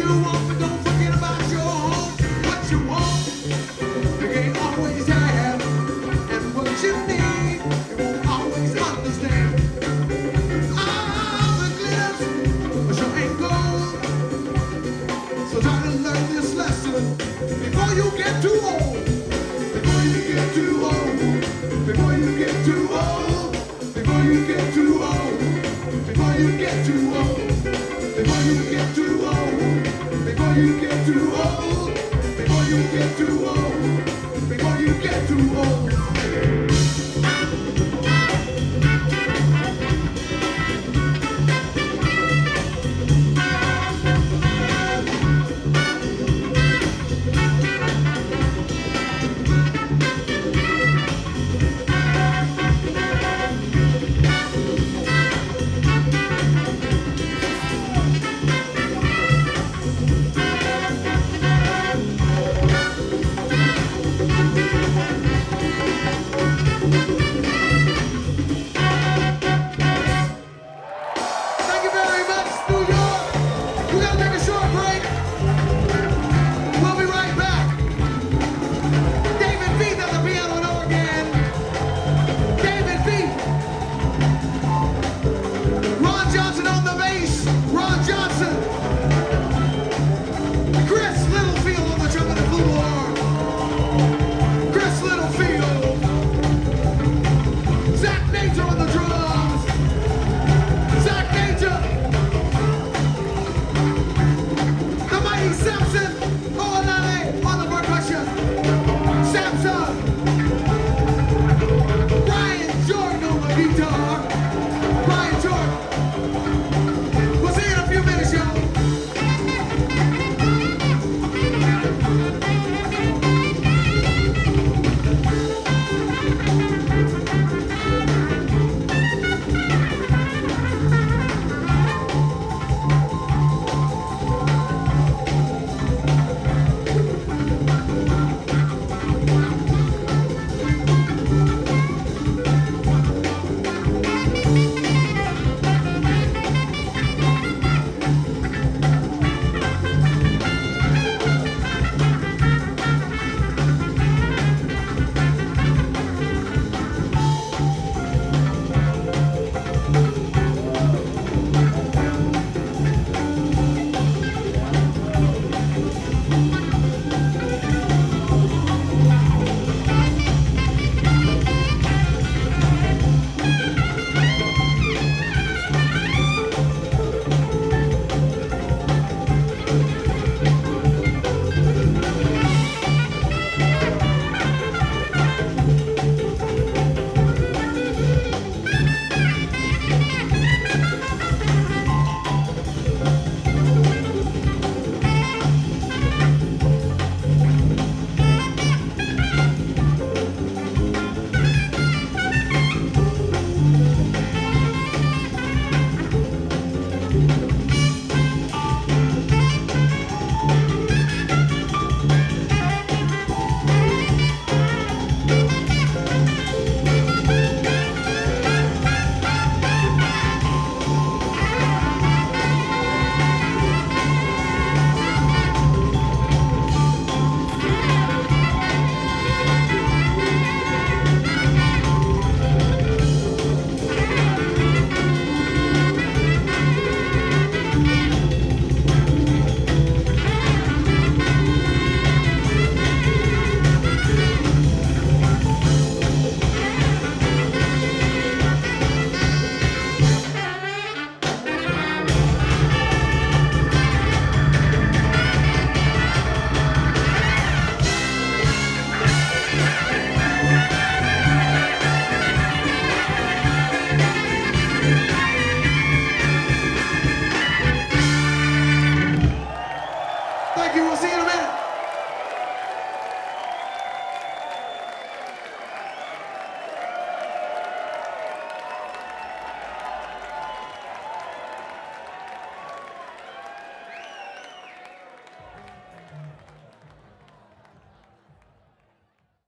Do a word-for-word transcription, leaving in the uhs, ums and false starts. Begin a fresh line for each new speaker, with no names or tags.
want, but don't forget about your home. What you want, you can't always have, and what you need, you won't always understand. Ah, the glitters sure ain't gold, so try to learn this lesson before you get too old. Before you get too old. Before you get too old. Before you get too old. Before you get too old. Before you get too old. Before you get too old. Before you get too old. Before you get too old. Thank you very much, New York. We're gonna take a short break. We'll be right back. David Feith on the piano and organ. David Feith. Ron Johnson on the bass. Ron Johnson. Chris Littlefield on the trumpet and flugelhorn. Chris Littlefield. Zach Nature on the drums. Zach Nature. The mighty Samson Olalale on the percussion. Samson. Brian Jordan on the guitar. Brian Jordan. We'll see you in a few minutes, y'all. Thank you. We'll see you in a minute.